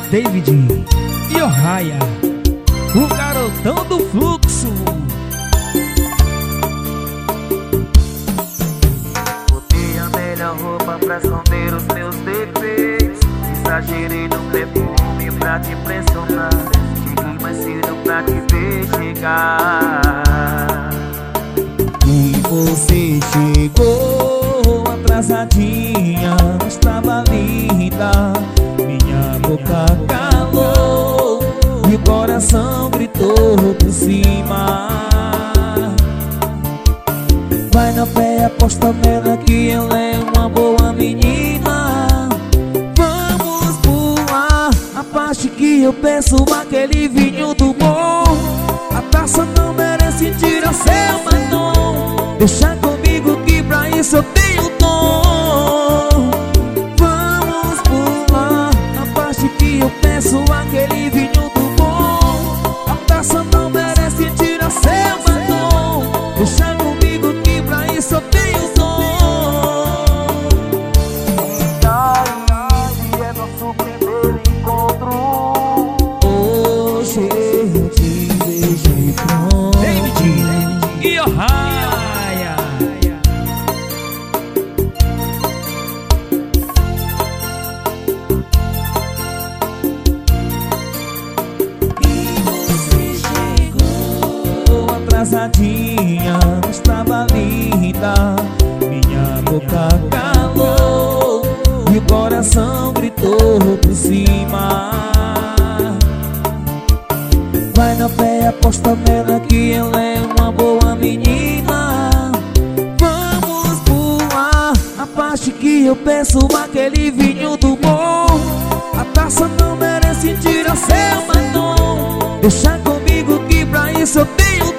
David e Ohaya, o garotão do fluxo. Botei a melhor roupa pra esconder os meus defeitos. Exagerei no perfume pra te impressionar. Cheguei mais cedo pra te ver chegar. E você chegou atrasadinha, estava linda. Minha boca calou e o coração gritou por cima. Vai na fé, aposta nela que ela é uma boa menina. Vamos pular a parte que eu peço aquele vinho do bom. A taça não merece tirar seu batom. Deixa comigo que pra isso eu tenho dom. Vamos pular a parte que eu peço aquele vinho do bom. A taça não merece tirar seu batom. Deixa comigo que pra isso eu tenho dom. Hoje é nosso primeiro encontro. Hoje eu te beijei pronto. David e Ohaya. E você chegou atrasadinha, estava linda. Minha boca calou e o coração gritou por cima. Vai na fé, aposta nela que ela é uma boa menina. Vamos pular a parte que eu peço aquele vinho do bom. A taça não merece tirar seu batom. Deixa comigo que pra isso eu tenho